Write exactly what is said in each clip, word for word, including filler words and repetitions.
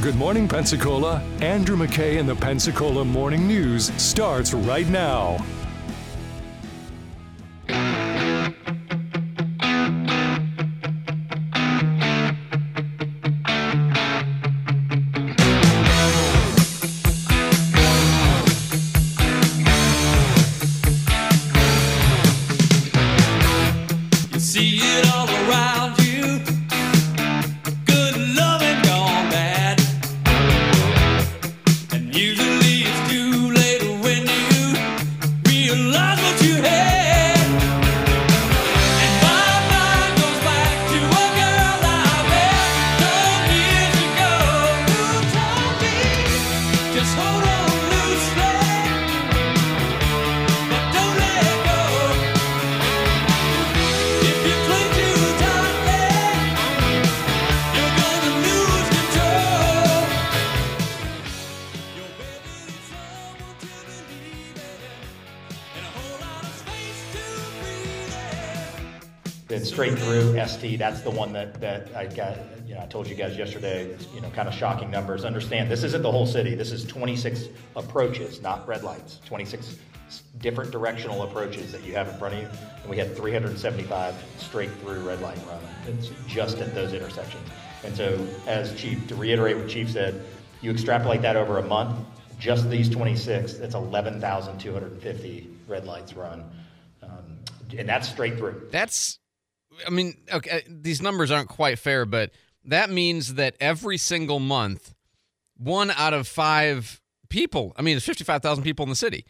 Good Morning Pensacola. Andrew McKay and the Pensacola Morning News starts right now. Straight through S T, that's the one that, that I got, you know, I told you guys yesterday, you know, kind of shocking numbers. Understand, this isn't the whole city. This is twenty-six approaches, not red lights, twenty-six different directional approaches that you have in front of you. And we had three hundred seventy-five straight through red light run. It's just at those intersections. And so as Chief, to reiterate what Chief said, you extrapolate that over a month, just these twenty-six, that's eleven thousand two hundred fifty red lights run. Um, and that's straight through. That's, I mean, okay, these numbers aren't quite fair, but that means that every single month, one out of five people, I mean, there's fifty-five thousand people in the city,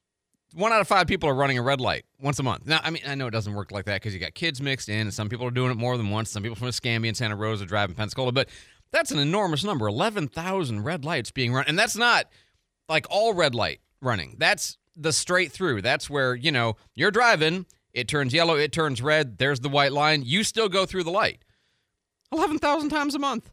one out of five people are running a red light once a month. Now, I mean, I know it doesn't work like that because you got kids mixed in, and some people are doing it more than once. Some people from Escambia and Santa Rosa are driving Pensacola, but that's an enormous number, eleven thousand red lights being run. And that's not like all red light running. That's the straight through. That's where, you know, you're driving, it turns yellow, it turns red, there's the white line. You still go through the light. eleven thousand times a month.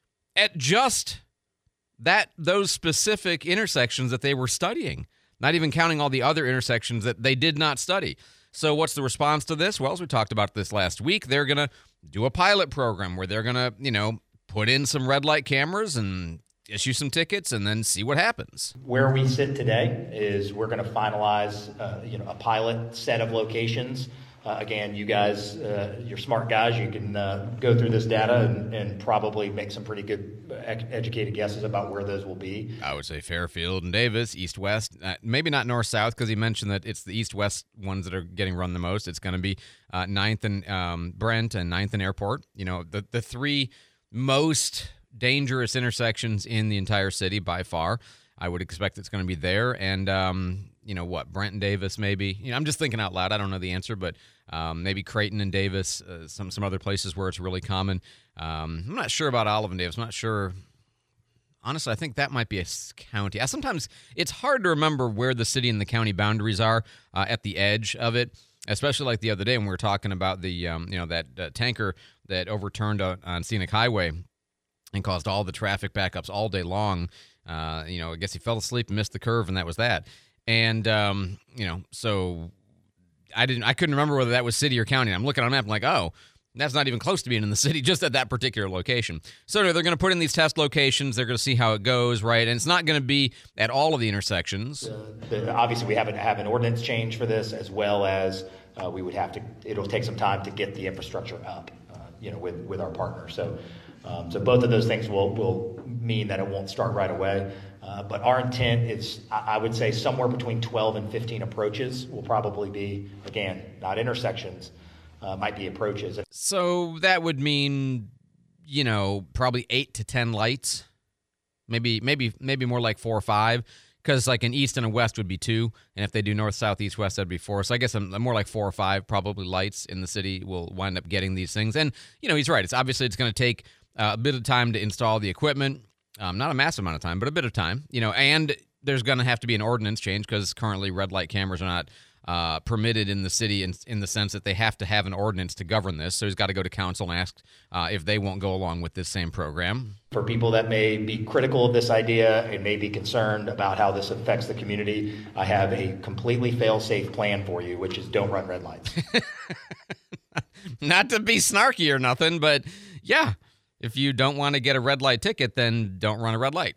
At just that those specific intersections that they were studying, not even counting all the other intersections that they did not study. So what's the response to this? Well, as we talked about this last week, they're going to do a pilot program where they're going to, you know, put in some red light cameras and issue some tickets and then see what happens. Where we sit today is we're going to finalize, uh, you know, a pilot set of locations. Uh, again, you guys, uh, you're smart guys. You can uh, go through this data and, and probably make some pretty good ed- educated guesses about where those will be. I would say Fairfield and Davis, east-west. Uh, maybe not north-south because he mentioned that it's the east-west ones that are getting run the most. It's going to be uh, ninth and um, Brent and ninth and Airport. You know, the, the three most dangerous intersections in the entire city by far. I would expect it's going to be there. And, um, you know, what, Brent and Davis maybe. You know, I'm just thinking out loud. I don't know the answer, but um, maybe Creighton and Davis, uh, some some other places where it's really common. Um, I'm not sure about Olive and Davis. I'm not sure. Honestly, I think that might be a county. I, sometimes it's hard to remember where the city and the county boundaries are uh, at the edge of it, especially like the other day when we were talking about the, um, you know, that uh, tanker that overturned on, on Scenic Highway and caused all the traffic backups all day long. Uh, you know, I guess he fell asleep and missed the curve, and that was that. And, um, you know, so I didn't, I couldn't remember whether that was city or county. I'm looking on a map, I'm like, oh, that's not even close to being in the city, just at that particular location. So anyway, they're going to put in these test locations. They're going to see how it goes, right? And it's not going to be at all of the intersections. Uh, the, obviously, we have, an, have an ordinance change for this, as well as uh, we would have to, it'll take some time to get the infrastructure up, uh, you know, with, with our partner. So, um, so both of those things will, will mean that it won't start right away. Uh, but our intent is, I would say, somewhere between twelve and fifteen approaches will probably be, again, not intersections, uh, might be approaches. So that would mean, you know, probably eight to ten lights, maybe, maybe, maybe more like four or five, because like an east and a west would be two, and if they do north, south, east, west, that'd be four. So I guess I'm, I'm more like four or five probably lights in the city will wind up getting these things. And you know, he's right. It's obviously it's going to take uh, a bit of time to install the equipment. Um, not a massive amount of time, but a bit of time, you know, and there's going to have to be an ordinance change because currently red light cameras are not uh, permitted in the city in, in the sense that they have to have an ordinance to govern this. So he's got to go to council and ask uh, if they won't go along with this same program. For people that may be critical of this idea and may be concerned about how this affects the community, I have a completely fail-safe plan for you, which is don't run red lights. Not to be snarky or nothing, but yeah. If you don't want to get a red light ticket, then don't run a red light.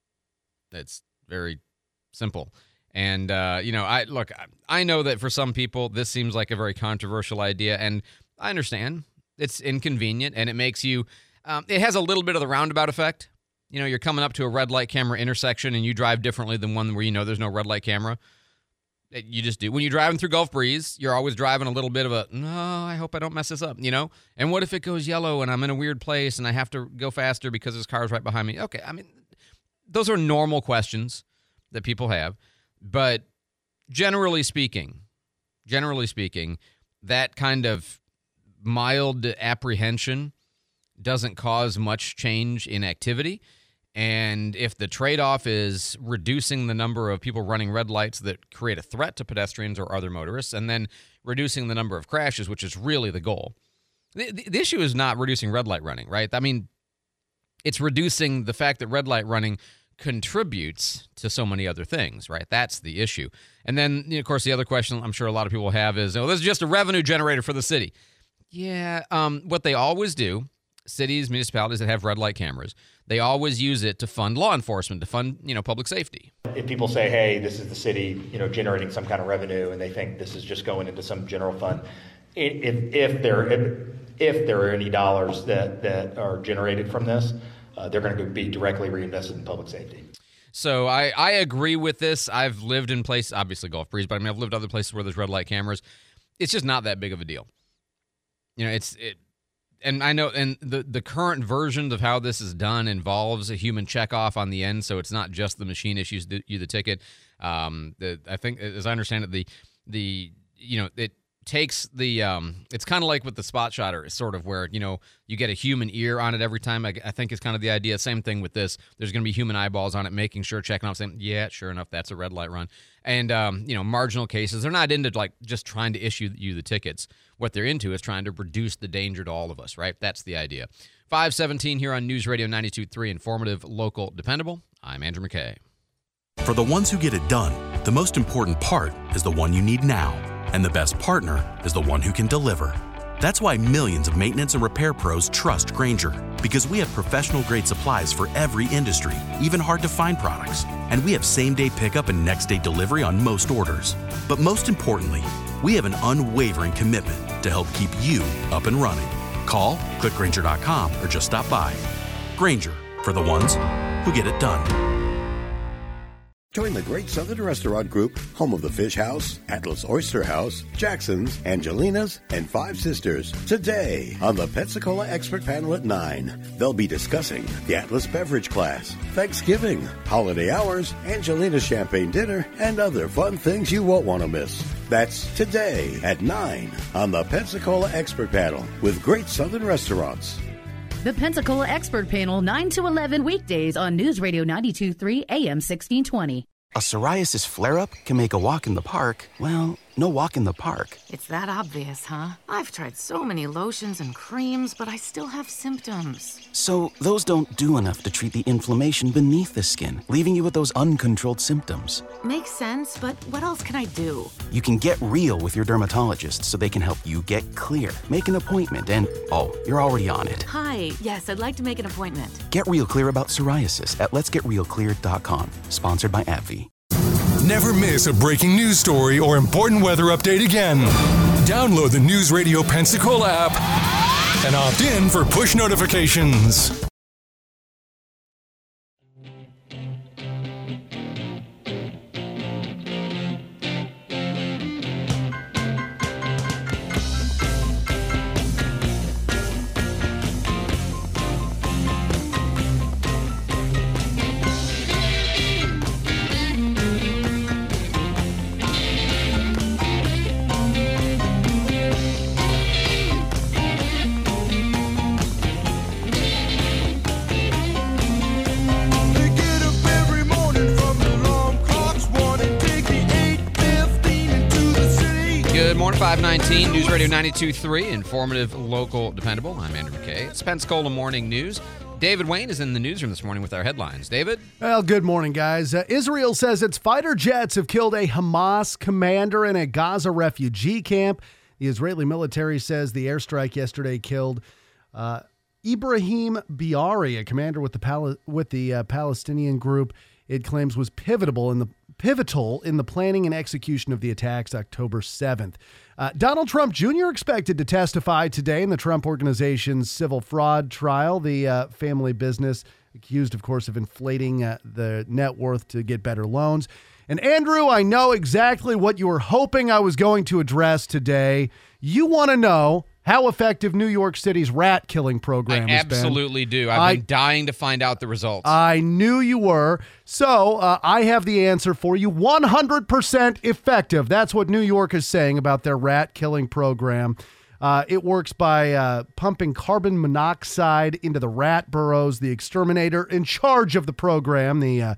It's very simple. And, uh, you know, I look, I know that for some people, this seems like a very controversial idea, and I understand. It's inconvenient, and it makes you, um, it has a little bit of the roundabout effect. You know, you're coming up to a red light camera intersection, and you drive differently than one where you know there's no red light camera. You just do. When you're driving through Gulf Breeze, you're always driving a little bit of a, no, I hope I don't mess this up, you know? And what if it goes yellow and I'm in a weird place and I have to go faster because this car's right behind me? Okay, I mean, those are normal questions that people have. But generally speaking, generally speaking, that kind of mild apprehension doesn't cause much change in activity. And if the trade-off is reducing the number of people running red lights that create a threat to pedestrians or other motorists, and then reducing the number of crashes, which is really the goal. The, the, the issue is not reducing red light running, right? I mean, it's reducing the fact that red light running contributes to so many other things, right? That's the issue. And then, you know, of course, the other question I'm sure a lot of people have is, oh, this is just a revenue generator for the city. Yeah, um, what they always do, cities, municipalities that have red light cameras, they always use it to fund law enforcement, to fund, you know, public safety. If people say, hey, this is the city, you know, generating some kind of revenue, and they think this is just going into some general fund, if, if there if, if there are any dollars that, that are generated from this, uh, they're going to be directly reinvested in public safety. So I, I agree with this. I've lived in places, obviously Gulf Breeze, but I mean, I've lived other places where there's red light cameras. It's just not that big of a deal. You know, it's it. And I know, and the, the current versions of how this is done involves a human checkoff on the end, so it's not just the machine issues the, you the ticket. Um, the, I think, as I understand it, the the you know it takes the um, it's kind of like with the spot shotter, sort of where you know you get a human ear on it every time. I, I think it's kind of the idea. Same thing with this. There's going to be human eyeballs on it, making sure, checking off, saying, yeah, sure enough, that's a red light run. And um, you know, marginal cases, they're not into like just trying to issue you the tickets. What they're into is trying to reduce the danger to all of us, right? That's the idea. five seventeen here on News Radio ninety-two point three, informative, local, dependable. I'm Andrew McKay. For the ones who get it done, the most important part is the one you need now. And the best partner is the one who can deliver. That's why millions of maintenance and repair pros trust Grainger, because we have professional-grade supplies for every industry, even hard-to-find products. And we have same-day pickup and next-day delivery on most orders. But most importantly, we have an unwavering commitment to help keep you up and running. Call, click Grainger dot com, or just stop by. Grainger, for the ones who get it done. Join the Great Southern Restaurant Group, home of the Fish House, Atlas Oyster House, Jackson's, Angelina's, and Five Sisters, today on the Pensacola Expert Panel at nine. They'll be discussing the Atlas Beverage Class, Thanksgiving, holiday hours, Angelina's Champagne Dinner, and other fun things you won't want to miss. That's today at nine on the Pensacola Expert Panel with Great Southern Restaurants. The Pensacola Expert Panel, nine to eleven weekdays on News Radio ninety-two point three A M sixteen twenty. A psoriasis flare-up can make a walk in the park, well, no walk in the park. It's that obvious, huh? I've tried so many lotions and creams, but I still have symptoms. So those don't do enough to treat the inflammation beneath the skin, leaving you with those uncontrolled symptoms. Makes sense, but what else can I do? You can get real with your dermatologist so they can help you get clear. Make an appointment and, oh, you're already on it. Hi, yes, I'd like to make an appointment. Get real clear about psoriasis at lets get real clear dot com. Sponsored by AbbVie. Never miss a breaking news story or important weather update again. Download the News Radio Pensacola app and opt in for push notifications. five nineteen, News Radio ninety-two point three, informative, local, dependable. I'm Andrew McKay. It's Pensacola Morning News. David Wayne is in the newsroom this morning with our headlines. David? Well, good morning, guys. Uh, Israel says its fighter jets have killed a Hamas commander in a Gaza refugee camp. The Israeli military says the airstrike yesterday killed uh, Ibrahim Biari, a commander with the Pal- with the uh, Palestinian group, it claims was pivotal in the pivotal in the planning and execution of the attacks October seventh. Uh, Donald Trump Junior expected to testify today in the Trump Organization's civil fraud trial. The uh, family business accused, of course, of inflating uh, the net worth to get better loans. And Andrew, I know exactly what you were hoping I was going to address today. You want to know how effective New York City's rat killing program I has been. absolutely do. I've I, been dying to find out the results. I knew you were. So uh, I have the answer for you. one hundred percent effective. That's what New York is saying about their rat killing program. Uh, it works by uh, pumping carbon monoxide into the rat burrows. The exterminator in charge of the program, the uh,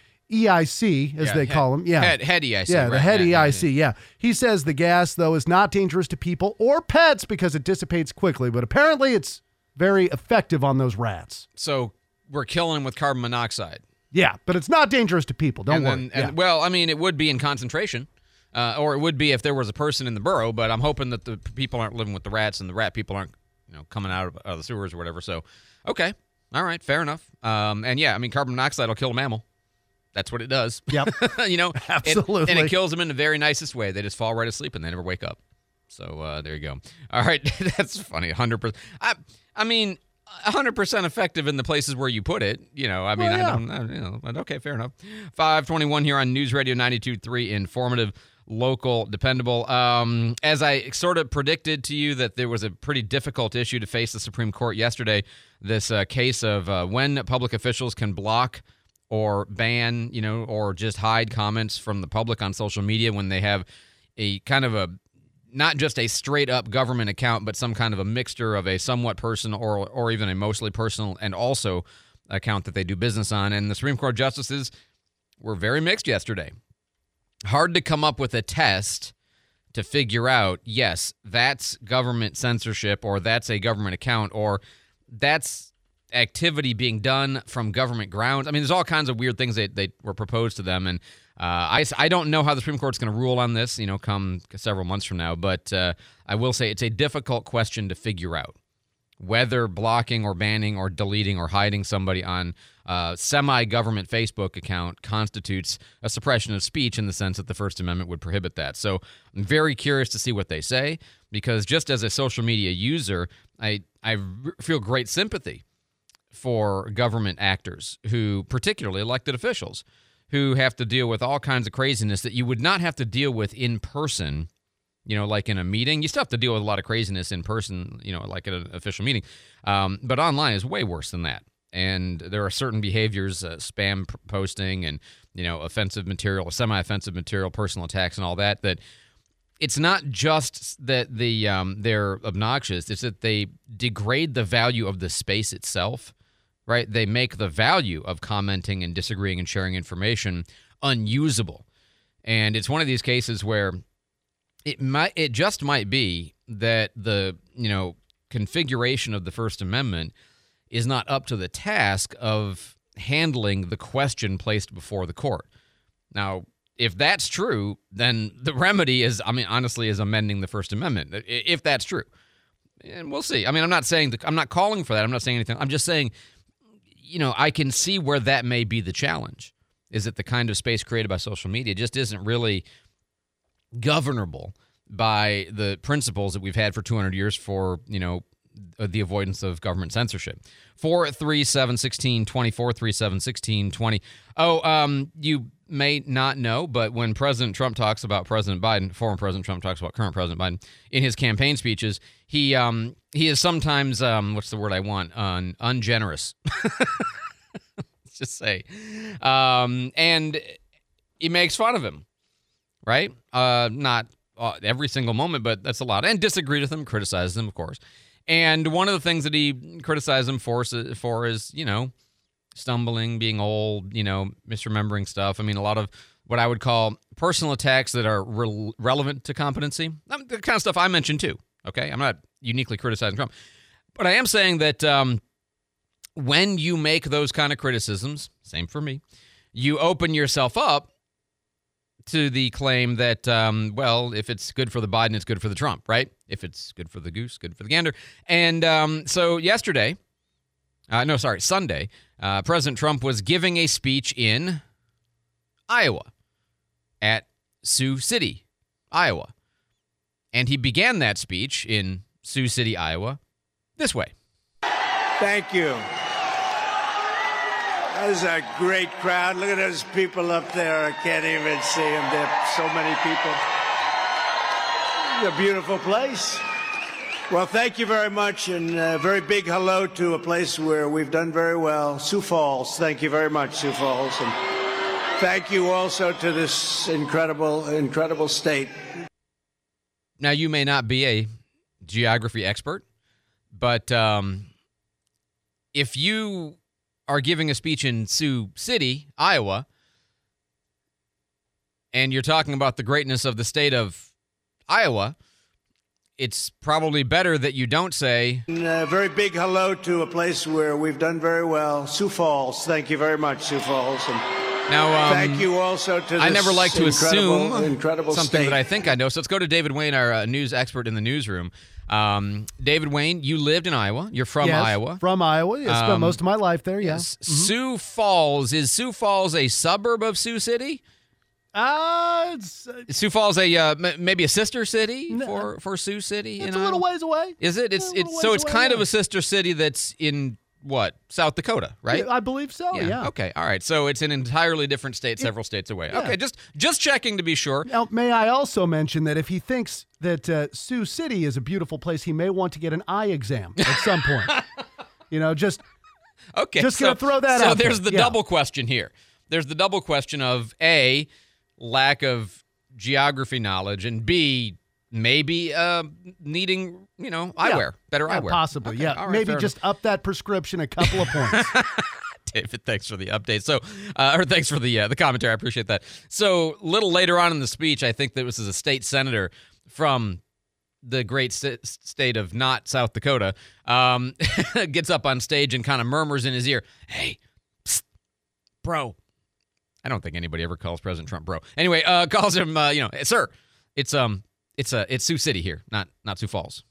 E I C, as yeah, they head, call him. Yeah. Head, head E I C. Yeah, right? the head yeah, E I C, yeah, yeah. He says the gas, though, is not dangerous to people or pets because it dissipates quickly, but apparently it's very effective on those rats. So we're killing them with carbon monoxide. Yeah, but it's not dangerous to people. Don't and worry. Then, and, yeah. Well, I mean, it would be in concentration, uh, or it would be if there was a person in the burrow, but I'm hoping that the people aren't living with the rats and the rat people aren't, you know, coming out of, out of the sewers or whatever. So, okay. All right. Fair enough. Um, and yeah, I mean, carbon monoxide will kill a mammal. That's what it does. Yep. you know, Absolutely. It, and it kills them in the very nicest way. They just fall right asleep and they never wake up. So uh, there you go. All right. That's funny. one hundred percent. I, I mean, one hundred percent effective in the places where you put it. You know, I mean, well, yeah. I don't know. You know, but okay, fair enough. five twenty-one here on News Radio ninety-two point three, informative, local, dependable. Um, as I sort of predicted to you that there was a pretty difficult issue to face the Supreme Court yesterday, this uh, case of uh, when public officials can block or ban, you know, or just hide comments from the public on social media when they have a kind of a, not just a straight up government account, but some kind of a mixture of a somewhat personal or or even a mostly personal and also account that they do business on. And the Supreme Court justices were very mixed yesterday. Hard to come up with a test to figure out, yes, that's government censorship, or that's a government account, or that's activity being done from government grounds. I mean, there's all kinds of weird things that they were proposed to them, and uh, I, I don't know how the Supreme Court's going to rule on this, you know, come several months from now, but uh, I will say it's a difficult question to figure out, whether blocking or banning or deleting or hiding somebody on a semi-government Facebook account constitutes a suppression of speech in the sense that the First Amendment would prohibit that. So I'm very curious to see what they say, because just as a social media user, I, I feel great sympathy for government actors who, particularly elected officials, who have to deal with all kinds of craziness that you would not have to deal with in person, you know, like in a meeting. You still have to deal with a lot of craziness in person, you know, like at an official meeting. Um, but online is way worse than that. And there are certain behaviors, uh, spam p- posting and, you know, offensive material, semi-offensive material, personal attacks and all that, that it's not just that the um, they're obnoxious. It's that they degrade the value of the space itself. Right? They make the value of commenting and disagreeing and sharing information unusable. And it's one of these cases where it might, it just might be that the, you know, configuration of the First Amendment is not up to the task of handling the question placed before the court. Now, if that's true, then the remedy is, I mean, honestly, is amending the First Amendment, if that's true. And we'll see. I mean, I'm not saying, the, I'm not calling for that. I'm not saying anything. I'm just saying, you know, I can see where that may be the challenge, is that the kind of space created by social media just isn't really governable by the principles that we've had for two hundred years for, you know, the avoidance of government censorship. four three seven, one six two zero, four three seven, one six two zero. Oh, um, you may not know, but when President Trump talks about President Biden, former President Trump talks about current President Biden, in his campaign speeches, he um he is sometimes, um what's the word I want, un, ungenerous. Let's just say. Um, and he makes fun of him, right? Uh, not uh, every single moment, but that's a lot. And disagreed with him, criticizes him, of course. And one of the things that he criticized him for, for is, you know, stumbling, being old, you know, misremembering stuff. I mean, a lot of what I would call personal attacks that are re- relevant to competency. Um, the kind of stuff I mentioned too, okay? I'm not uniquely criticizing Trump. But I am saying that um, when you make those kind of criticisms, same for me, you open yourself up to the claim that, um, well, if it's good for the Biden, it's good for the Trump, right? If it's good for the goose, good for the gander. And um, so yesterday, uh, no, sorry, Sunday, uh, President Trump was giving a speech in Iowa at Sioux City, Iowa. And he began that speech in Sioux City, Iowa, this way. Thank you. That is a great crowd. Look at those people up there. I can't even see them. There are so many people. It's a beautiful place. Well, thank you very much, and a very big hello to a place where we've done very well, Sioux Falls. Thank you very much, Sioux Falls. And thank you also to this incredible, incredible state. Now, you may not be a geography expert, but um, if you are giving a speech in Sioux City, Iowa, and you're talking about the greatness of the state of Iowa, it's probably better that you don't say... And a very big hello to a place where we've done very well, Sioux Falls. Thank you very much, Sioux Falls. And now, um, thank you also to this I never like to incredible, assume incredible something state. that I think I know, so let's go to David Wayne, our uh, news expert in the newsroom. Um, David Wayne, you lived in Iowa. You're from Yes, Iowa. From Iowa. I spent Um, most of my life there, Yes. yes. Mhm. Sioux Falls. Is Sioux Falls a suburb of Sioux City? Uh, it's, uh, Is Sioux Falls a uh, m- maybe a sister city for, for Sioux City? it's in a little Iowa? ways away. Is it? It's a little it's so ways it's away, kind yeah. of a sister city that's in what, South Dakota, right? I believe so, yeah. Okay. All right. So it's an entirely different state, several states away. yeah. Okay. Just just checking to be sure. Now, may I also mention that if he thinks that uh, Sioux City is a beautiful place, he may want to get an eye exam at some point. You know, just Okay. just so, gonna throw that so out there's there. the Yeah. double question here. There's the double question of A, lack of geography knowledge, and B, maybe uh, needing, you know, Yeah. eyewear, better Yeah, eyewear. possibly, Okay, yeah. all right, Maybe fair just up that prescription a couple of points. David, thanks for the update. So, uh, or thanks for the uh, the commentary. I appreciate that. So, a little later on in the speech, I think that this is a state senator from the great st- state of not South Dakota, um, gets up on stage and kind of murmurs in his ear, "Hey, psst, bro." I don't think anybody ever calls President Trump bro. Anyway, uh, calls him, uh, you know, sir. It's um, it's uh, it's Sioux City here, not not Sioux Falls.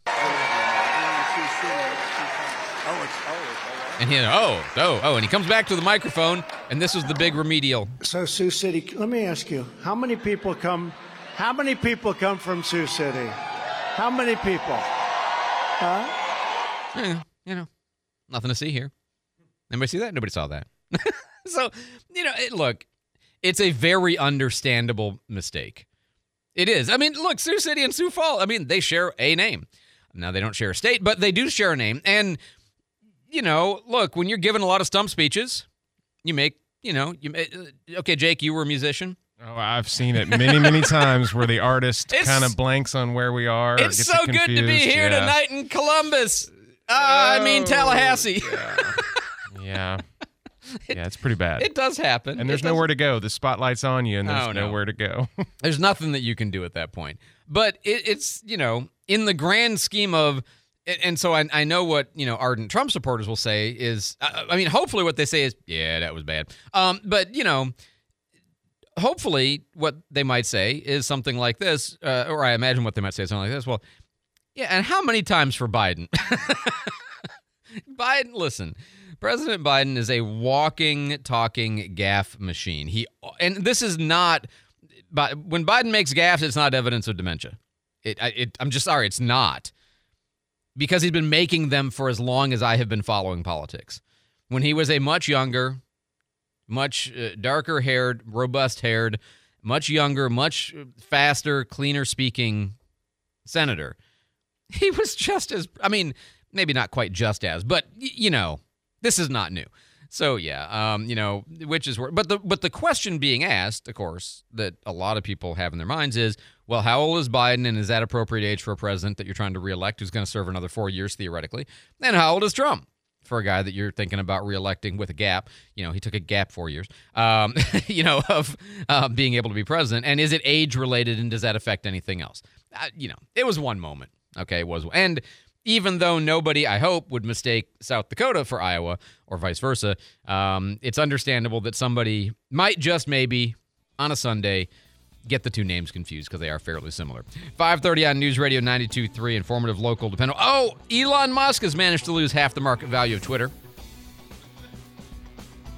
And he, oh, oh, oh, and he comes back to the microphone, and this was the big remedial. So Sioux City, let me ask you, how many people come, how many people come from Sioux City? How many people? Huh? Yeah, you know, nothing to see here. Anybody see that? Nobody saw that. So, you know, it, look, it's a very understandable mistake. It is. I mean, look, Sioux City and Sioux Falls, I mean, they share a name. Now, they don't share a state, but they do share a name. And, you know, look, when you're giving a lot of stump speeches, you make, you know, you uh, okay, Jake, you were a musician. Oh, I've seen it many, many times where the artist It's- kind of blanks on where we are. or It's gets so it good to be confused. here Yeah. tonight in Columbus. Uh, I mean, Oh, Tallahassee. Yeah. Yeah. Yeah, it's pretty bad. It does happen. And there's It does- nowhere to go. The spotlight's on you, and there's Oh, no. nowhere to go. There's nothing that you can do at that point. But it, it's, you know, in the grand scheme of, and so I, I know what, you know, ardent Trump supporters will say is, I, I mean, hopefully what they say is, yeah, that was bad. Um, but, you know, hopefully what they might say is something like this, uh, or I imagine what they might say is something like this. Well, yeah, and how many times for Biden? Biden, listen, President Biden is a walking, talking gaffe machine. He and this is not, but when Biden makes gaffes, it's not evidence of dementia. It, I- it, I'm just sorry, it's not, because he's been making them for as long as I have been following politics. When he was a much younger, much uh, darker haired, robust haired, much younger, much faster, cleaner speaking senator, he was just as, I mean, maybe not quite just as, but y- you know, this is not new. So yeah, um, you know, which is where, but the but the question being asked, of course, that a lot of people have in their minds is, well, how old is Biden, and is that appropriate age for a president that you're trying to reelect who's going to serve another four years theoretically? And how old is Trump for a guy that you're thinking about reelecting with a gap? You know, he took a gap four years, um, you know, of uh, being able to be president. And is it age related, and does that affect anything else? Uh, you know, it was one moment. Okay, it was, and. Even though nobody, I hope, would mistake South Dakota for Iowa or vice versa, um, it's understandable that somebody might just maybe on a Sunday get the two names confused because they are fairly similar. five thirty on News Radio ninety-two point three, informative, local, dependable. Oh, Elon Musk has managed to lose half the market value of Twitter.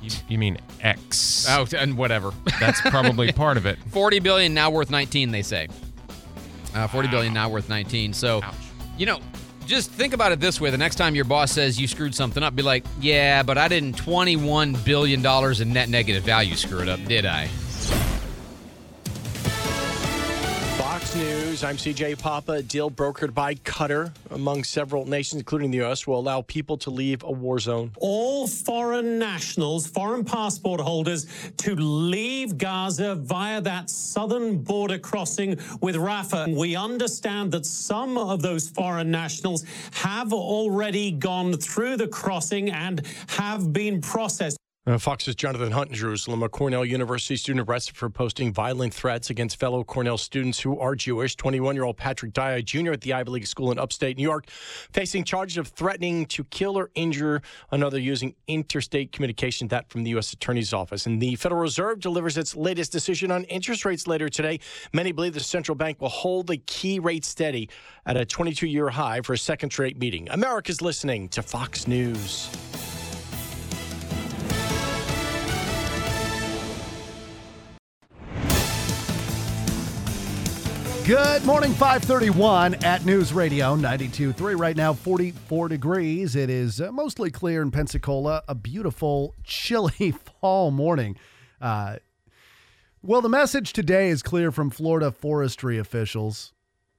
You, you mean X? Oh, and whatever. That's probably part of it. forty billion dollars now worth nineteen, they say. Uh, forty billion dollars now worth nineteen. So, Ouch. you know, just think about it this way. The next time your boss says you screwed something up, be like, yeah, but I didn't twenty-one billion dollars in net negative value screw it up, did I? Fox News, I'm C J Papa. A deal brokered by Qatar among several nations, including the U S, will allow people to leave a war zone. All foreign nationals, foreign passport holders, to leave Gaza via that southern border crossing with Rafah. We understand that some of those foreign nationals have already gone through the crossing and have been processed. Uh, Fox's Jonathan Hunt in Jerusalem, a Cornell University student arrested for posting violent threats against fellow Cornell students who are Jewish. twenty-one-year-old Patrick Dye, Junior at the Ivy League school in upstate New York, facing charges of threatening to kill or injure another using interstate communication, that from the U S Attorney's Office. And the Federal Reserve delivers its latest decision on interest rates later today. Many believe the central bank will hold the key rate steady at a twenty-two-year high for a second straight meeting. America's listening to Fox News. Good morning, five thirty-one at News Radio ninety-two point three. Right now, forty-four degrees. It is uh, mostly clear in Pensacola. A beautiful, chilly fall morning. Uh, well, the message today is clear from Florida forestry officials.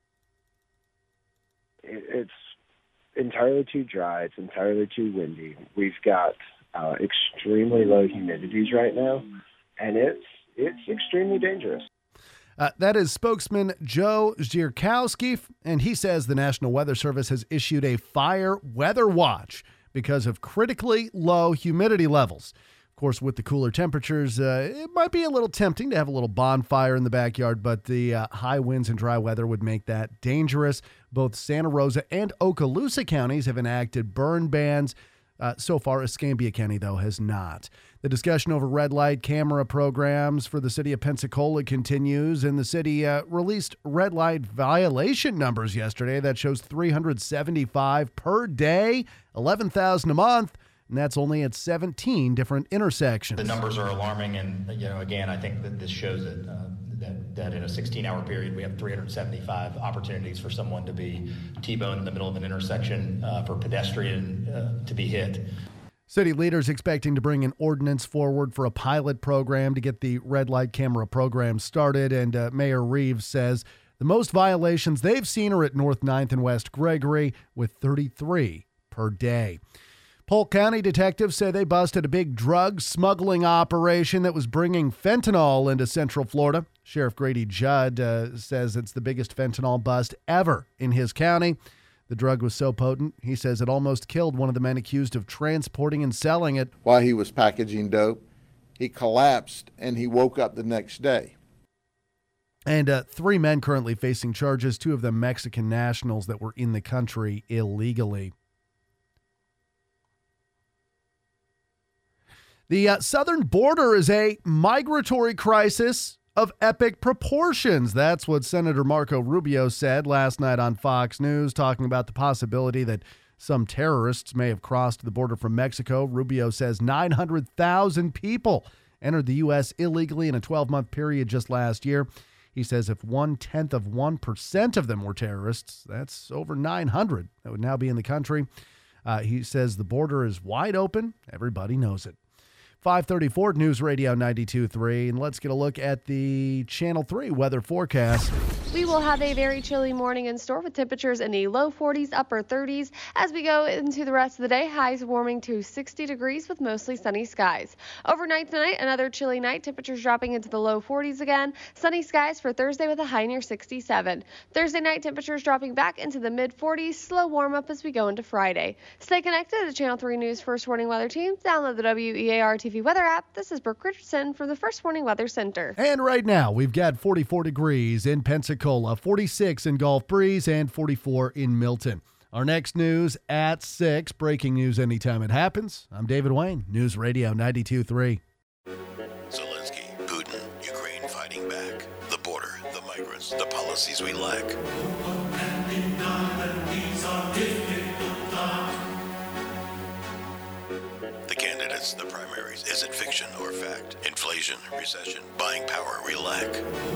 It's entirely too dry. It's entirely too windy. We've got uh, extremely low humidities right now, and it's it's extremely dangerous. Uh, that is spokesman Joe Zierkowski, and he says the National Weather Service has issued a fire weather watch because of critically low humidity levels. Of course, with the cooler temperatures, uh, it might be a little tempting to have a little bonfire in the backyard, but the uh, high winds and dry weather would make that dangerous. Both Santa Rosa and Okaloosa counties have enacted burn bans. Uh, so far, Escambia County, though, has not. The discussion over red light camera programs for the city of Pensacola continues, and the city uh, released red light violation numbers yesterday. That shows three hundred seventy-five per day, eleven thousand a month, and that's only at seventeen different intersections. The numbers are alarming, and you know, again, I think that this shows that uh, that, that in a sixteen-hour period, we have three hundred seventy-five opportunities for someone to be T-boned in the middle of an intersection, uh, for pedestrian uh, to be hit. City leaders expecting to bring an ordinance forward for a pilot program to get the red light camera program started, and uh, Mayor Reeves says the most violations they've seen are at North ninth and West Gregory, with thirty-three per day. Polk County detectives say they busted a big drug smuggling operation that was bringing fentanyl into Central Florida. Sheriff Grady Judd uh, says it's the biggest fentanyl bust ever in his county. The drug was so potent, he says it almost killed one of the men accused of transporting and selling it. While he was packaging dope, he collapsed and he woke up the next day. And uh, three men currently facing charges, two of them Mexican nationals that were in the country illegally. The uh, southern border is a migratory crisis of epic proportions. That's what Senator Marco Rubio said last night on Fox News, talking about the possibility that some terrorists may have crossed the border from Mexico. Rubio says nine hundred thousand people entered the U S illegally in a twelve-month period just last year. He says if one-tenth of one percent of them were terrorists, that's over nine hundred that would now be in the country. Uh, he says the border is wide open. Everybody knows it. five thirty-four News Radio ninety-two point three, and let's get a look at the Channel three weather forecast. We will have a very chilly morning in store with temperatures in the low forties, upper thirties. As we go into the rest of the day, highs warming to sixty degrees with mostly sunny skies. Overnight tonight, another chilly night, temperatures dropping into the low forties again. Sunny skies for Thursday with a high near sixty-seven. Thursday night, temperatures dropping back into the mid forties. Slow warm up as we go into Friday. Stay connected to the Channel three News First Warning Weather Team. Download the W E A R T V weather app. This is Brooke Richardson from the First Warning Weather Center. And right now, we've got forty-four degrees in Pensacola, forty-six in Gulf Breeze, and forty-four in Milton. Our next news at six. Breaking news anytime it happens. I'm David Wayne, News Radio ninety-two point three. Zelensky, Putin, Ukraine fighting back. The border, the migrants, the policies we lack. The candidates It's the primaries. Is it fiction or fact? Inflation, recession, buying power, relax.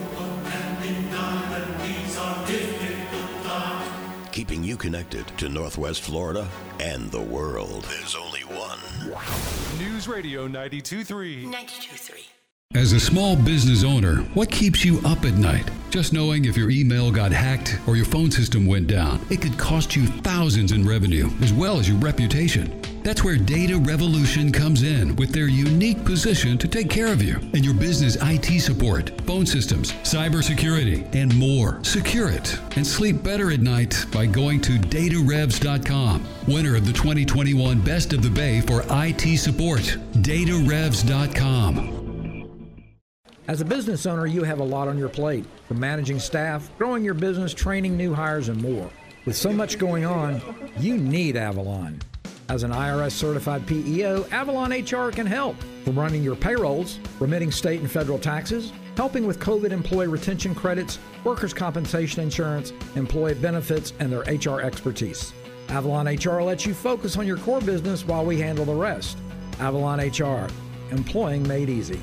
Keeping you connected to Northwest Florida and the world. There's only one. News Radio ninety-two point three. ninety-two point three. As a small business owner, what keeps you up at night? Just knowing if your email got hacked or your phone system went down, it could cost you thousands in revenue as well as your reputation. That's where Data Revolution comes in with their unique position to take care of you and your business I T support, phone systems, cybersecurity, and more. Secure it and sleep better at night by going to data revs dot com. Winner of the twenty twenty-one Best of the Bay for I T support, data revs dot com. As a business owner, you have a lot on your plate, from managing staff, growing your business, training new hires, and more. With so much going on, you need Avalon. As an I R S-certified P E O, Avalon H R can help. From running your payrolls, remitting state and federal taxes, helping with COVID employee retention credits, workers' compensation insurance, employee benefits, and their H R expertise. Avalon H R lets you focus on your core business while we handle the rest. Avalon H R, employing made easy.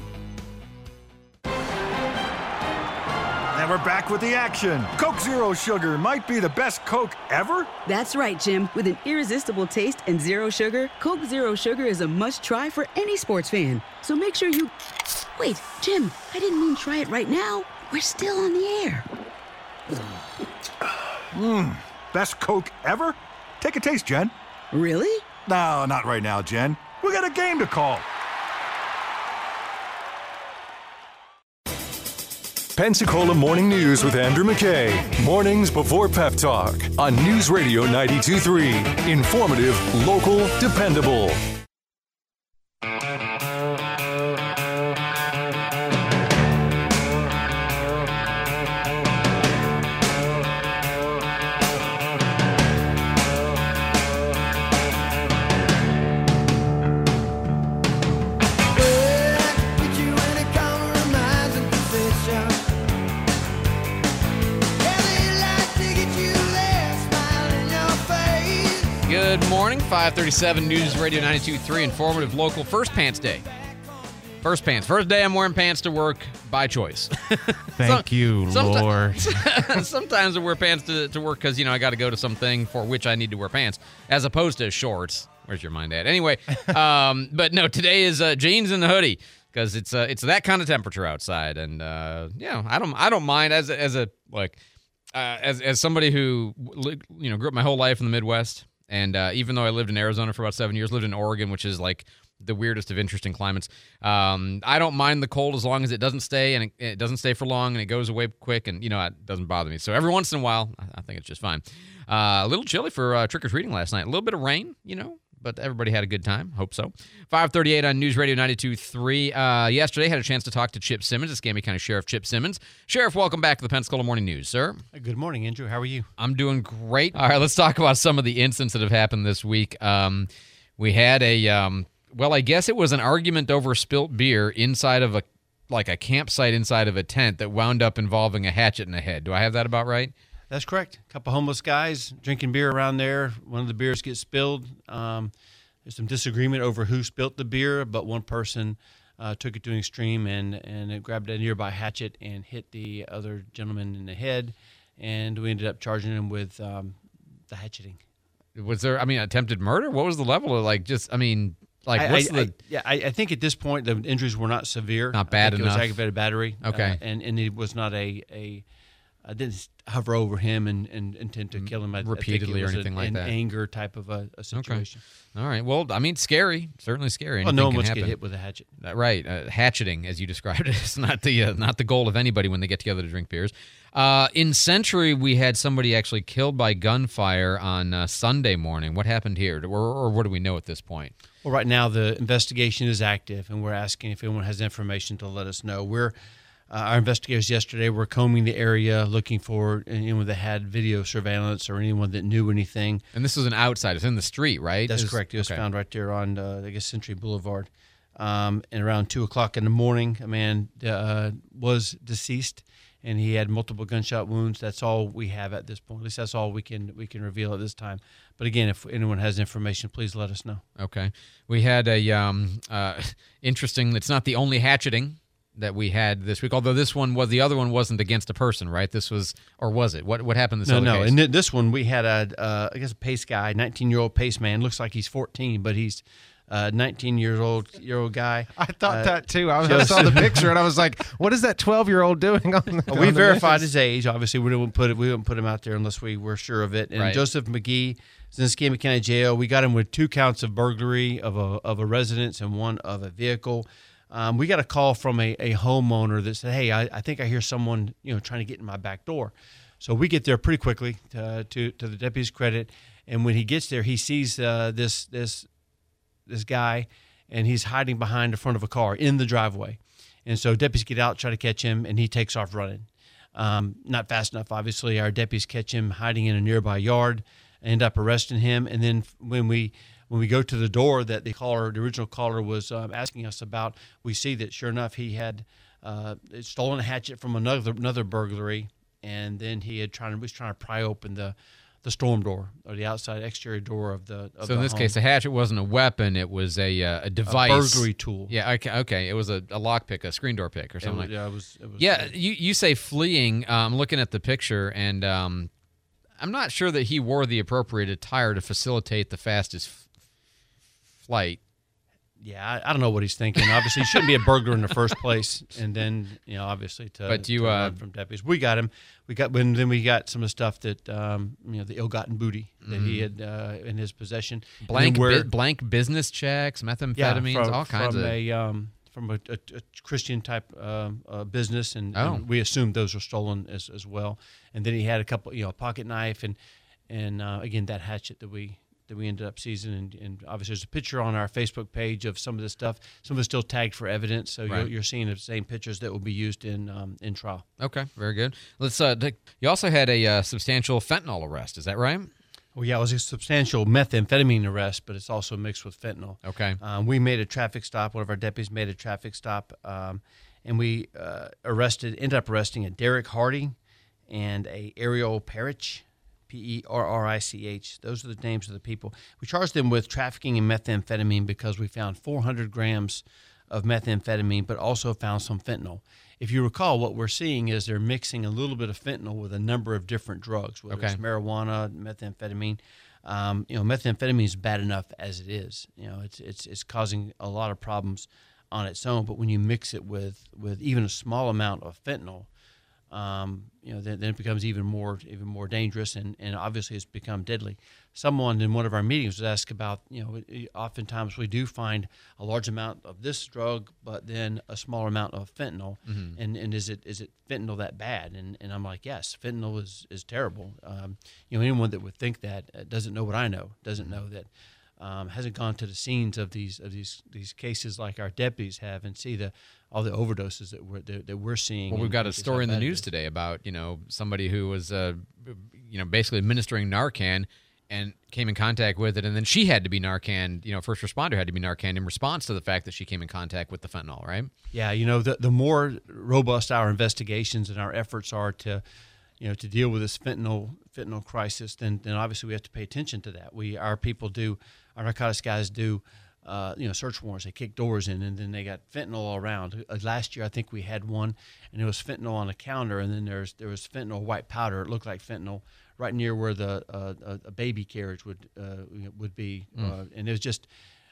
And we're back with the action. Coke Zero Sugar might be the best Coke ever. That's right, Jim. With an irresistible taste and zero sugar, Coke Zero Sugar is a must-try for any sports fan. So make sure you... Wait, Jim, I didn't mean try it right now. We're still on the air. Mmm, best Coke ever? Take a taste, Jen. Really? No, not right now, Jen. We got a game to call. Pensacola Morning News with Andrew McKay. Mornings before Pep Talk on News Radio ninety-two point three. Informative, local, dependable. Good morning, five thirty-seven News Radio ninety-two point three, informative, local, first pants day. First pants. First day I'm wearing pants to work by choice. Thank Some, you, Lord. Sometimes I wear pants to, to work because, you know, I got to go to something for which I need to wear pants, as opposed to shorts. Where's your mind at? Anyway, um, but no, today is uh, jeans and the hoodie because it's uh, it's that kind of temperature outside, and uh, yeah, I don't I don't mind as a, as a like uh, as as somebody who you know grew up my whole life in the Midwest. And uh, even though I lived in Arizona for about seven years, lived in Oregon, which is like the weirdest of interesting climates, um, I don't mind the cold as long as it doesn't stay, and it, it doesn't stay for long, and it goes away quick, and, you know, it doesn't bother me. So every once in a while, I, I think it's just fine. Uh, a little chilly for uh, trick-or-treating last night. A little bit of rain, you know, but everybody had a good time. Hope so. five thirty-eight on News Radio ninety-two point three. Uh, yesterday, had a chance to talk to Chip Simmons, Escambia County Sheriff Chip Simmons. Sheriff, welcome back to the Pensacola Morning News, sir. Good morning, Andrew. How are you? I'm doing great. All right, let's talk about some of the incidents that have happened this week. Um, we had a, um, well, I guess it was an argument over spilt beer inside of a, like a campsite inside of a tent that wound up involving a hatchet in the head. Do I have that about right? That's correct. A couple homeless guys drinking beer around there. One of the beers gets spilled. Um, There's some disagreement over who spilt the beer, but one person uh, took it to an extreme and, and it grabbed a nearby hatchet and hit the other gentleman in the head, and we ended up charging him with um, the hatcheting. Was there, I mean, attempted murder? What was the level of, like, just, I mean, like, I, what's I, the... I, yeah, I, I think at this point the injuries were not severe. Not bad I think enough. It was aggravated battery. Okay. Uh, and, and it was not a... a I didn't hover over him and, and intend to kill him. I, Repeatedly I think it was or anything an, like an that. anger type of a, a situation. Okay. All right. Well, I mean, scary. Certainly scary. Well, no Anything one can wants to happen. get hit with a hatchet. Uh, right. Uh, hatcheting, as you described it, is not the uh, not the goal of anybody when they get together to drink beers. Uh, in Century, we had somebody actually killed by gunfire on uh, Sunday morning. What happened here? Or, or what do we know at this point? Well, right now the investigation is active, and we're asking if anyone has information to let us know. We're Uh, our investigators yesterday were combing the area, looking for anyone that had video surveillance or anyone that knew anything. And this is an outside. It's in the street, right? That's It's- correct. It was okay. found right there on, uh, I guess, Century Boulevard. Um, and around two o'clock in the morning, a man uh, was deceased, and he had multiple gunshot wounds. That's all we have at this point. At least that's all we can we can reveal at this time. But again, if anyone has information, please let us know. Okay. We had a um, uh, interesting, it's not the only hatcheting that we had this week, although this one was, the other one wasn't against a person, right? This was, or was it? What what happened this no, other no. case? And th- this one, we had a, uh, I guess a pace guy, nineteen-year-old pace man. Looks like he's fourteen, but he's a nineteen-year-old year old guy. I thought uh, that too. I, was, I saw the picture and I was like, "What is that twelve-year-old doing?" On the, we on verified the his age. Obviously, we didn't put it. We wouldn't put him out there unless we were sure of it. And Right. Joseph McGee is in Escambia County Jail. We got him with two counts of burglary of a of a residence and one of a vehicle. Um, we got a call from a, a homeowner that said, "Hey, I, I think I hear someone, you know, trying to get in my back door." So we get there pretty quickly to to, to the deputy's credit, and when he gets there, he sees uh, this this this guy, and he's hiding behind the front of a car in the driveway. And so deputies get out, try to catch him, and he takes off running. Um, not fast enough, obviously. Our deputies catch him hiding in a nearby yard, end up arresting him, and then when we When we go to the door that the caller, the original caller, was um, asking us about, we see that sure enough he had uh, stolen a hatchet from another another burglary, and then he had trying was trying to pry open the, the storm door or the outside exterior door of the. Of So in the this home. case, a hatchet wasn't a weapon; it was a uh, a device, a burglary tool. Yeah, okay, okay. It was a, a lock pick, a screen door pick, or It something was- like. yeah, it was- it was, yeah, uh, you you say fleeing. Uh, I'm looking at the picture, and um, I'm not sure that he wore the appropriate attire to facilitate the fastest f- flight. Yeah, I, I don't know what he's thinking. Obviously, he shouldn't be a burglar in the first place, and then you know, obviously, to, But you, to uh, run from deputies. We got him. We got when then we got some of the stuff that um, you know, the ill-gotten booty that he Mhm. had uh, in his possession. And Blank then where- bu- blank business checks, methamphetamines, yeah, from, all kinds from of. a um, from a, a, a Christian type um, uh, business, and, Oh. and we assumed those were stolen as, as well. And then he had a couple, you know, a pocket knife, and and uh, again that hatchet that we that we ended up seizing. And, and obviously, there's a picture on our Facebook page of some of this stuff. Some of it's still tagged for evidence, so Right. you're, you're seeing the same pictures that will be used in um, in trial. Okay, very good. Let's. Uh, take- you also had a uh, substantial fentanyl arrest. Is that right? Well, yeah, it was a substantial methamphetamine arrest, but it's also mixed with fentanyl. Okay. Um, we made a traffic stop. One of our deputies made a traffic stop, um, and we uh, arrested, ended up arresting a Derek Hardy and a Ariel Parrich, P E R R I C H. Those are the names of the people. We charged them with trafficking in methamphetamine because we found four hundred grams of methamphetamine, but also found some fentanyl. If you recall, what we're seeing is they're mixing a little bit of fentanyl with a number of different drugs, whether it's Okay. marijuana, methamphetamine. Um, you know, methamphetamine is bad enough as it is. You know, it's it's it's causing a lot of problems on its own. But when you mix it with with even a small amount of fentanyl, um, you know, then, then it becomes even more even more dangerous, and, and obviously it's become deadly. Someone in one of our meetings was asked about, you know, it- oftentimes we do find a large amount of this drug, but then a smaller amount of fentanyl, Mhm. and and is it is it fentanyl that bad? And and I'm like, yes, fentanyl is is terrible. Um, you know, anyone that would think that uh, doesn't know what I know, doesn't know that. Um, hasn't gone to the scenes of these of these these cases like our deputies have, and see the all the overdoses that we're that, that we're seeing. Well, we've and- got and a just story how in the bad it news is. today about, you know, somebody who was, uh, you know, basically administering Narcan and came in contact with it, and then she had to be Narcan. You know, first responder had to be Narcan in response to the fact that she came in contact with the fentanyl, right? Yeah, you know, the the more robust our investigations and our efforts are to, you know, to deal with this fentanyl fentanyl crisis, then then obviously we have to pay attention to that. We our people do, our narcotics guys do, uh, you know, search warrants. They kick doors in, and then they got fentanyl all around. Uh, last year, I think we had one, and there was fentanyl on the counter, and then there's there was fentanyl white powder. It looked like fentanyl right near where the uh, a, a baby carriage would uh, would be, Mm. uh, and it was just.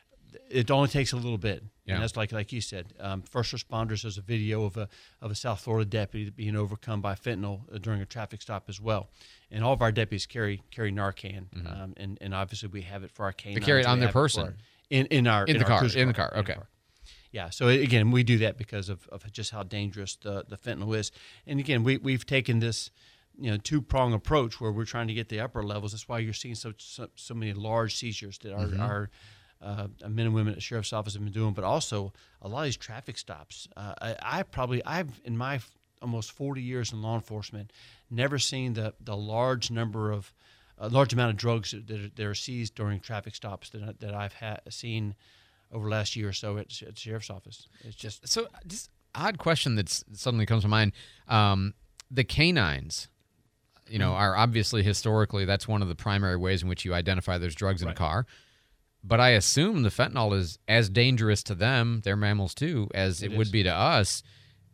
It only takes a little bit, Yeah. and that's like like you said. Um, first responders. There's a video of a of a South Florida deputy being overcome by fentanyl uh, during a traffic stop as well. And all of our deputies carry carry Narcan, um, and and obviously we have it for our canines. Mm-hmm. They carry it we on their have for person. our- in in our In the our car, cruiser in the car, okay. Yeah. So again, we do that because of, of just how dangerous the the fentanyl is. And again, we we've taken this, you know, two prong approach where we're trying to get the upper levels. That's why you're seeing so so, so many large seizures that our Mhm. our uh, men and women at the sheriff's office have been doing, but also a lot of these traffic stops. Uh, I, I probably I've in my f- almost forty years in law enforcement never seen the the large number of a large amount of drugs that are, that are seized during traffic stops that I- that I've had seen over the last year or so at, at the sheriff's office. It's just So, just odd question that suddenly comes to mind. Um, the canines, you know, are obviously historically that's one of the primary ways in which you identify there's drugs in Right. a car. But I assume the fentanyl is as dangerous to them, they're mammals too, as it, It would is. be to us.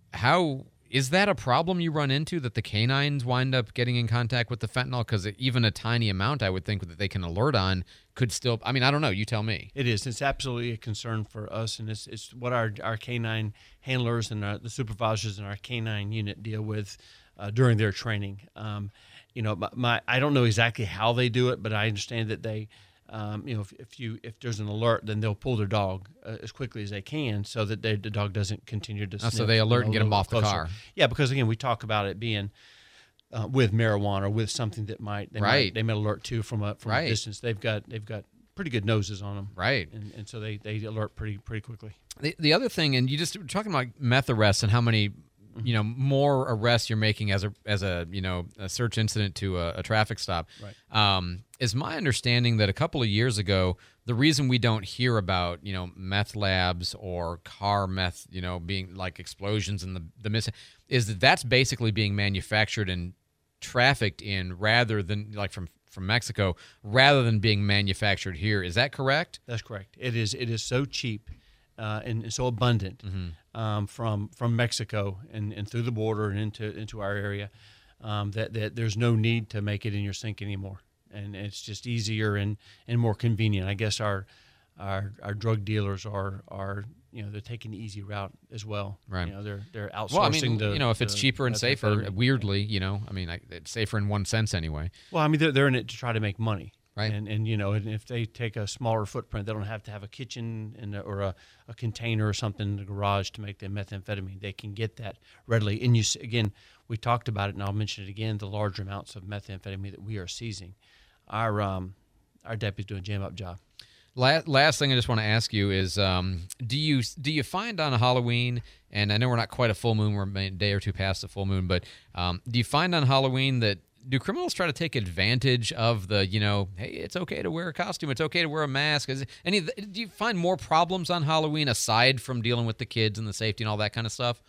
How is that a problem you run into, that the canines wind up getting in contact with the fentanyl? Because even a tiny amount, I would think that they can alert on could still. I mean, I don't know. You tell me. It is. It's absolutely a concern for us, and it's it's what our our canine handlers and our, the supervisors in our canine unit deal with uh, during their training. Um, you know, my, my I don't know exactly how they do it, but I understand that they. Um, you know, if, if you if there's an alert, then they'll pull their dog uh, as quickly as they can, so that they, the dog doesn't continue to. Oh, so sniff, they alert you know, and get a them little off the closer. car. Yeah, because again, we talk about it being uh, with marijuana or with something that might they Right. might, they may alert to from a from Right. a distance. They've got they've got pretty good noses on them, right? And, and so they, they alert pretty pretty quickly. The, the other thing, and you just were talking about meth arrests and how many, you know, more arrests you're making as a as a you know a search incident to a, a traffic stop. Right. Um, is my understanding that a couple of years ago, the reason we don't hear about you know meth labs or car meth, you know, being like explosions and the the missing, is that that's basically being manufactured and trafficked in rather than like from from Mexico rather than being manufactured here. Is that correct? That's correct. It is it is so cheap uh, and, and so abundant Mm-hmm. um, from from Mexico and, and through the border and into into our area um, that that there's no need to make it in your sink anymore, and it's just easier and, and more convenient. I guess our our our drug dealers are are you know they're taking the easy route as well. Right. You know they're they're outsourcing Well, I mean, the you know, if it's the cheaper and safer, methamphetamine. weirdly, you know, I mean, I, it's safer in one sense anyway. Well, I mean, they're, they're in it to try to make money. Right. And, and you know, and if they take a smaller footprint, they don't have to have a kitchen and a, or a, a container or something in the garage to make the methamphetamine. They can get that readily. And you s- again, we talked about it, and I'll mention it again, the large amounts of methamphetamine that we are seizing. Our um, our deputies do a jam-up job. Last, last thing I just want to ask you is, um, do you do you find on a Halloween, and I know we're not quite a full moon, we're a day or two past the full moon, but um, do you find on Halloween that do criminals try to take advantage of the, you know, hey, it's okay to wear a costume, it's okay to wear a mask? Is any do you find more problems on Halloween aside from dealing with the kids and the safety and all that kind of stuff?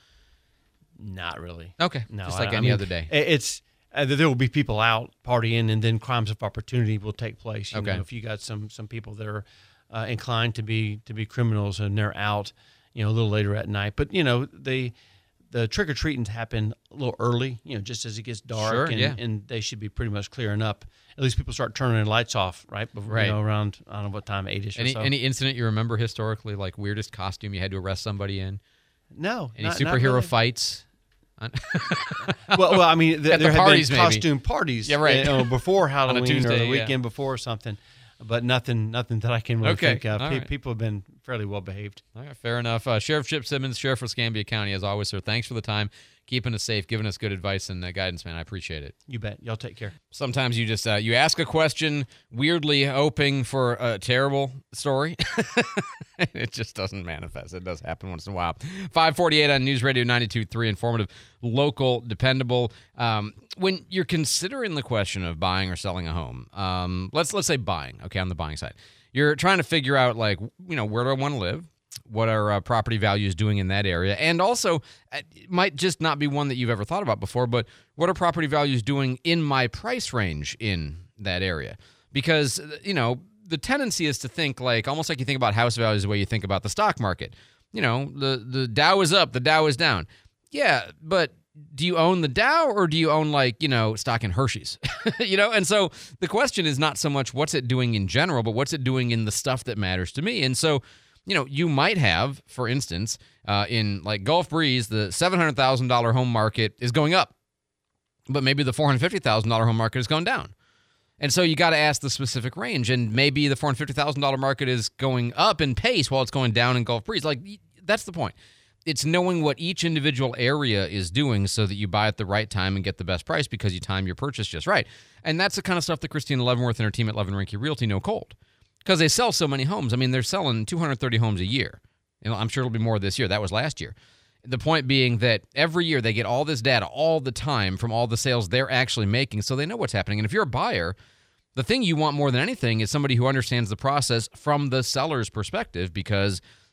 Not really. Okay, No, just I- like I any mean, other day. i- It's uh, there will be people out partying, and then crimes of opportunity will take place. You Okay. know, if you got some some people that are uh, inclined to be to be criminals and they're out, you know, a little later at night. But you know, they the trick or treatings happen a little early. You know, just as it gets dark, Sure, and, yeah. and they should be pretty much clearing up. At least people start turning their lights off, right? Before, Right. You know, around I don't know what time, eight-ish Any or so. any incident you remember historically, like weirdest costume you had to arrest somebody in? No, Any not- not superhero really. fights? well, well, I mean, th- At the there have parties, been maybe. costume parties, Yeah, right. you know, before On a Halloween or Tuesday, the yeah. weekend before or something, but nothing, nothing that I can really Okay, think of. all Pe- right. People have been fairly well behaved. All right, fair enough. Uh, Sheriff Chip Simmons, Sheriff of Escambia County, as always, sir. Thanks for the time, keeping us safe, giving us good advice and uh, guidance, man. I appreciate it. You bet. Y'all take care. Sometimes you just uh, you ask a question, weirdly hoping for a terrible story. It just doesn't manifest. It does happen once in a while. five forty-eight on News Radio ninety-two point three, informative, local, dependable. Um, when you're considering the question of buying or selling a home, um, let's let's say buying. Okay, on the buying side, you're trying to figure out like you know where do I want to live. What are uh, property values doing in that area? And also, it might just not be one that you've ever thought about before, but what are property values doing in my price range in that area? Because, you know, the tendency is to think like, almost like you think about house values the way you think about the stock market. You know, the, the Dow is up, the Dow is down. Yeah, but do you own the Dow or do you own like, you know, stock in Hershey's? You know, and so the question is not so much what's it doing in general, but what's it doing in the stuff that matters to me? And so, you know, you might have, for instance, uh, in like Gulf Breeze, the seven hundred thousand dollars home market is going up, but maybe the four hundred fifty thousand dollars home market is going down. And so you got to ask the specific range, and maybe the four hundred fifty thousand dollars market is going up in pace while it's going down in Gulf Breeze. Like, that's the point. It's knowing what each individual area is doing so that you buy at the right time and get the best price because you time your purchase just right. And that's the kind of stuff that Christina Leavenworth and her team at Levin Rinke Realty know cold. Because they sell so many homes. I mean, they're selling two hundred thirty homes a year. You know, I'm sure it'll be more this year. That was last year. The point being that every year they get all this data all the time from all the sales they're actually making, so they know what's happening. And if you're a buyer, the thing you want more than anything is somebody who understands the process from the seller's perspective, because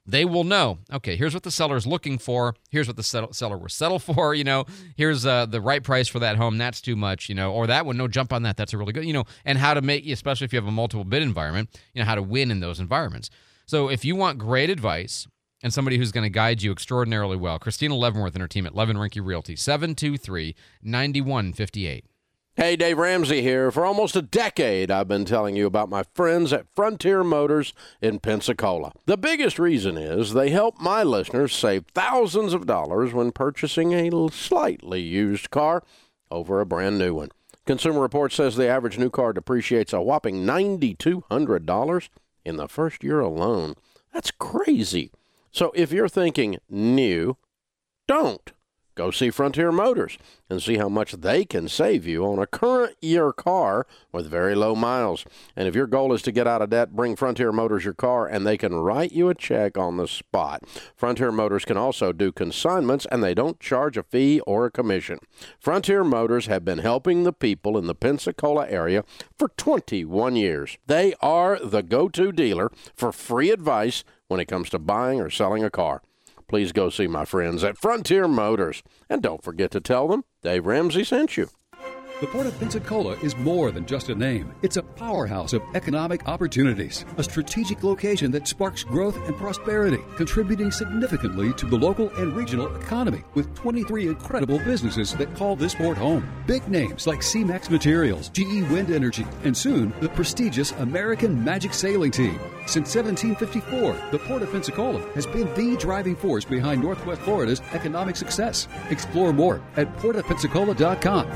they will know, okay, here's what the seller is looking for. Here's what the sell- seller will settle for. You know, here's uh, the right price for that home. That's too much, you know, or that one, no, jump on that. That's a really good, you know, and how to make, especially if you have a multiple bid environment, you know, how to win in those environments. So if you want great advice and somebody who's going to guide you extraordinarily well, Christina Leavenworth and her team at Levin Rinke Realty, seven two three, nine one five eight. Hey, Dave Ramsey here. For almost a decade, I've been telling you about my friends at Frontier Motors in Pensacola. The biggest reason is they help my listeners save thousands of dollars when purchasing a slightly used car over a brand new one. Consumer Reports says the average new car depreciates a whopping nine thousand two hundred dollars in the first year alone. That's crazy. So if you're thinking new, don't. Go see Frontier Motors and see how much they can save you on a current year car with very low miles. And if your goal is to get out of debt, bring Frontier Motors your car and they can write you a check on the spot. Frontier Motors can also do consignments and they don't charge a fee or a commission. Frontier Motors have been helping the people in the Pensacola area for twenty-one years. They are the go-to dealer for free advice when it comes to buying or selling a car. Please go see my friends at Frontier Motors. And don't forget to tell them Dave Ramsey sent you. The Port of Pensacola is more than just a name. It's a powerhouse of economic opportunities, a strategic location that sparks growth and prosperity, contributing significantly to the local and regional economy with twenty-three incredible businesses that call this port home. Big names like C-Max Materials, G E Wind Energy, and soon the prestigious American Magic Sailing Team. Since seventeen fifty-four, the Port of Pensacola has been the driving force behind Northwest Florida's economic success. Explore more at port of pensacola dot com.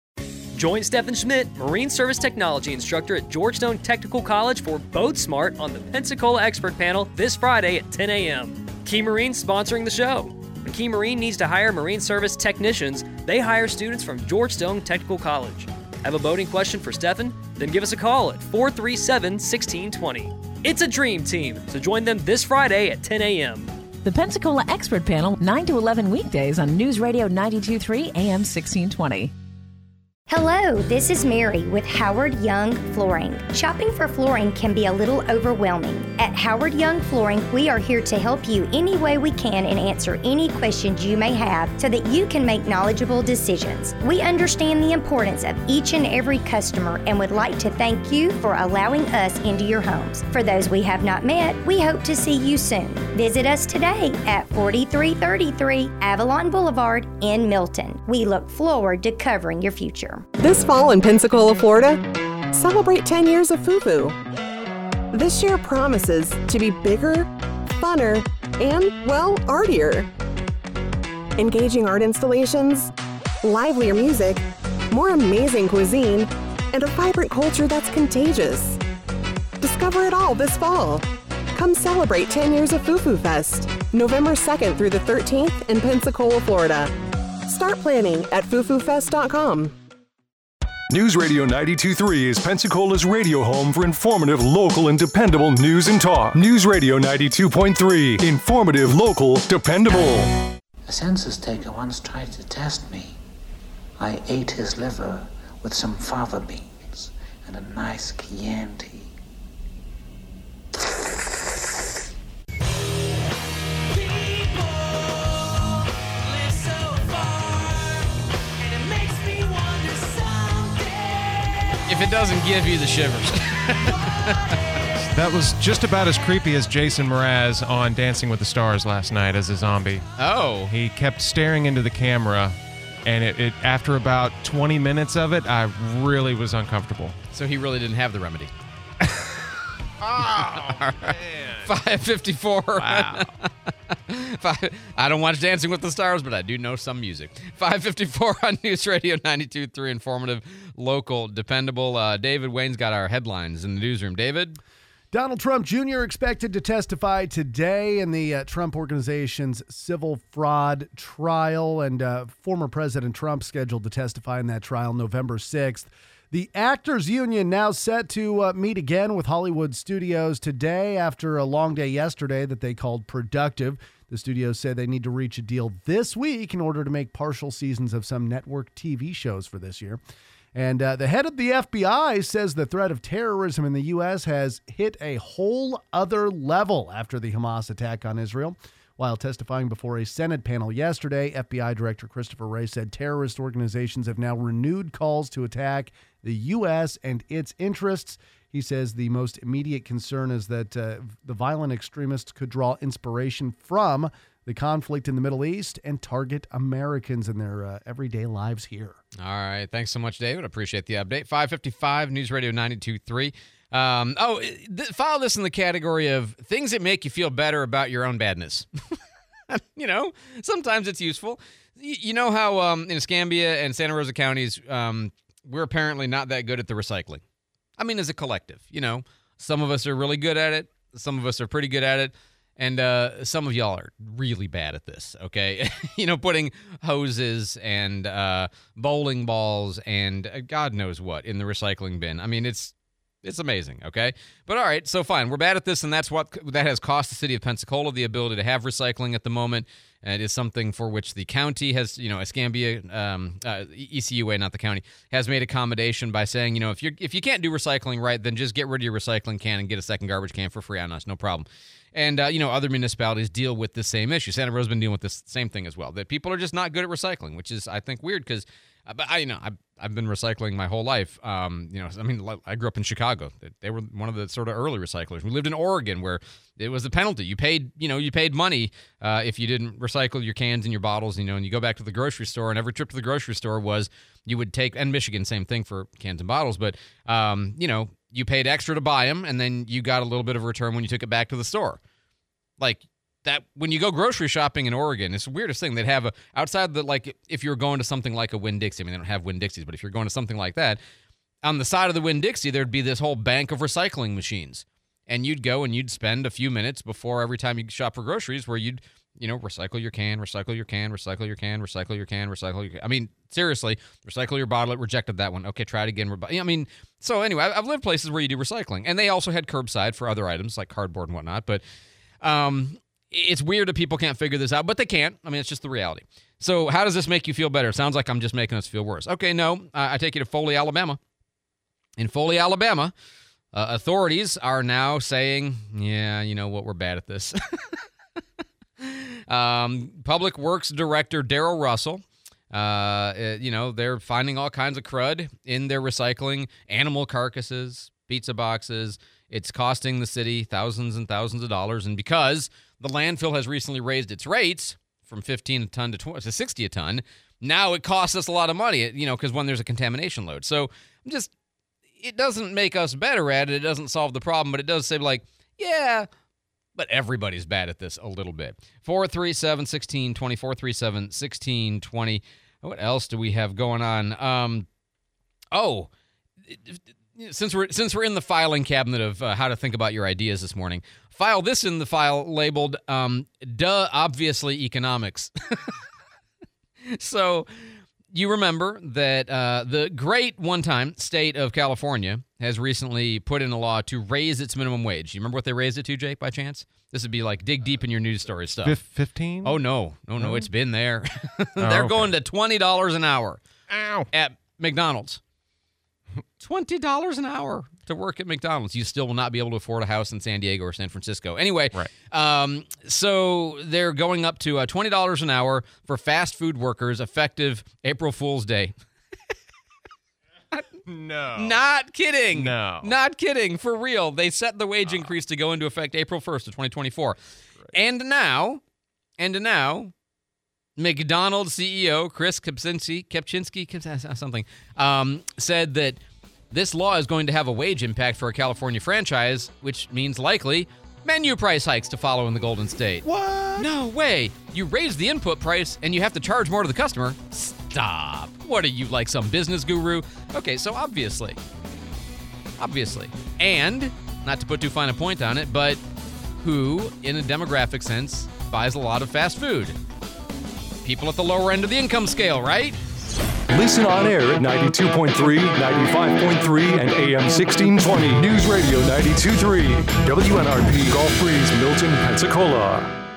Join Stephen Schmidt, Marine Service Technology Instructor at Georgetown Technical College for Boat Smart on the Pensacola Expert Panel this Friday at ten a.m. Key Marine sponsoring the show. When Key Marine needs to hire Marine Service technicians, they hire students from Georgetown Technical College. Have a boating question for Stephen? Then give us a call at four three seven, one six two zero. It's a dream team, so join them this Friday at ten a.m. The Pensacola Expert Panel, nine to eleven weekdays on News Radio ninety-two point three A M sixteen twenty. Hello, this is Mary with Howard Young Flooring. Shopping for flooring can be a little overwhelming. At Howard Young Flooring, we are here to help you any way we can and answer any questions you may have so that you can make knowledgeable decisions. We understand the importance of each and every customer and would like to thank you for allowing us into your homes. For those we have not met, we hope to see you soon. Visit us today at forty-three thirty-three Avalon Boulevard in Milton. We look forward to covering your future. This fall in Pensacola, Florida, celebrate ten years of Fufu. This year promises to be bigger, funner, and, well, artier. Engaging art installations, livelier music, more amazing cuisine, and a vibrant culture that's contagious. Discover it all this fall. Come celebrate ten years of Fufu Fest, November second through the thirteenth in Pensacola, Florida. Start planning at fufu fest dot com. News Radio ninety-two point three is Pensacola's radio home for informative, local, and dependable news and talk. News Radio ninety-two point three. Informative, local, dependable. A census taker once tried to test me. I ate his liver with some fava beans and a nice Chianti. If it doesn't give you the shivers. That was just about as creepy as Jason Mraz on Dancing with the Stars last night as a zombie. Oh. He kept staring into the camera, and it, it after about twenty minutes of it, I really was uncomfortable. So he really didn't have the remedy. Oh, man. five fifty-four. Wow. Five, I don't watch Dancing with the Stars, but I do know some music. five fifty-four on News Radio ninety-two point three. Informative, local, dependable. Uh, David Wayne's got our headlines in the newsroom. David? Donald Trump Junior expected to testify today in the uh, Trump Organization's civil fraud trial, and uh, former President Trump scheduled to testify in that trial November sixth. The Actors Union now set to uh, meet again with Hollywood studios today after a long day yesterday that they called productive. The studios say they need to reach a deal this week in order to make partial seasons of some network T V shows for this year. And uh, the head of the F B I says the threat of terrorism in the U S has hit a whole other level after the Hamas attack on Israel. While testifying before a Senate panel yesterday, F B I Director Christopher Wray said terrorist organizations have now renewed calls to attack the U S and its interests. He says the most immediate concern is that uh, the violent extremists could draw inspiration from the conflict in the Middle East and target Americans in their uh, everyday lives here. All right. Thanks so much, David. Appreciate the update. five fifty-five News Radio ninety-two point three. Um, oh, th- file this in the category of things that make you feel better about your own badness. You know, sometimes it's useful. Y- you know how um, in Escambia and Santa Rosa counties, um, we're apparently not that good at the recycling. I mean, as a collective, you know, some of us are really good at it. Some of us are pretty good at it. And uh, some of y'all are really bad at this, okay? You know, putting hoses and uh, bowling balls and uh, God knows what in the recycling bin. I mean, it's it's amazing, okay? But all right, so fine. We're bad at this, and that's what that has cost the city of Pensacola the ability to have recycling at the moment. And it is something for which the county has, you know, Escambia, um, uh, E C U A, not the county, has made accommodation by saying, you know, if you if you can't do recycling right, then just get rid of your recycling can and get a second garbage can for free on us, no problem. And, uh, you know, other municipalities deal with the same issue. Santa Rosa's been dealing with this same thing as well, that people are just not good at recycling, which is, I think, weird because, uh, but I, you know, I've, I've been recycling my whole life. Um, you know, I mean, I grew up in Chicago. They were one of the sort of early recyclers. We lived in Oregon where it was a penalty. You paid, you know, you paid money uh, if you didn't recycle your cans and your bottles, you know, and you go back to the grocery store, and every trip to the grocery store was you would take, and Michigan, same thing for cans and bottles, but, um, you know, you paid extra to buy them, and then you got a little bit of a return when you took it back to the store. Like that, when you go grocery shopping in Oregon, it's the weirdest thing. They'd have a, outside the, like, if you're going to something like a Winn-Dixie, I mean, they don't have Winn-Dixies, but if you're going to something like that, on the side of the Winn-Dixie, there'd be this whole bank of recycling machines. And you'd go and you'd spend a few minutes before every time you shop for groceries where you'd, you know, recycle your can, recycle your can, recycle your can, recycle your can, recycle your can. I mean, seriously, recycle your bottle. It rejected that one. Okay, try it again. I mean, so anyway, I've lived places where you do recycling. And they also had curbside for other items like cardboard and whatnot. But, um... it's weird that people can't figure this out, but they can't. I mean, it's just the reality. So how does this make you feel better? It sounds like I'm just making us feel worse. Okay, no. Uh, I take you to Foley, Alabama. In Foley, Alabama, uh, authorities are now saying, yeah, you know what, we're bad at this. um, Public Works Director Daryl Russell, uh, you know, they're finding all kinds of crud in their recycling, animal carcasses, pizza boxes. It's costing the city thousands and thousands of dollars, and because the landfill has recently raised its rates from fifteen a ton to, twenty, to sixty a ton, now it costs us a lot of money, you know, because when there's a contamination load. So I'm just, it doesn't make us better at it. It doesn't solve the problem, but it does say, like, yeah, but everybody's bad at this a little bit. four three seven, one six two zero, four three seven, one six two zero. What else do we have going on? Um, oh, Since we're since we're in the filing cabinet of uh, how to think about your ideas this morning, file this in the file labeled um, "Duh, obviously economics." So you remember that uh, the great one-time state of California has recently put in a law to raise its minimum wage. You remember what they raised it to, Jake, by chance? This would be like dig deep in your news story stuff. fifteen? Oh, no. No, no, No? it's been there. Oh, They're okay. going to twenty dollars an hour. Ow. At McDonald's. twenty dollars an hour to work at McDonald's. You still will not be able to afford a house in San Diego or San Francisco. Anyway, right. um, so they're going up to uh, twenty dollars an hour for fast food workers effective April Fool's Day. No. Not kidding. No. Not kidding. For real. They set the wage increase to go into effect April first of twenty twenty-four. And now, and now, McDonald's C E O Chris Kempczinski, Kempczinski, something, um, said that this law is going to have a wage impact for a California franchise, which means likely menu price hikes to follow in the Golden State. What? No way. You raise the input price and you have to charge more to the customer. Stop. What are you, like some business guru? Okay, so obviously, obviously, and not to put too fine a point on it, but who, in a demographic sense, buys a lot of fast food? People at the lower end of the income scale, right? Listen on air at ninety-two point three, ninety-five point three, and A M sixteen twenty. News Radio ninety-two point three. W N R P Gulf Breeze, Milton, Pensacola.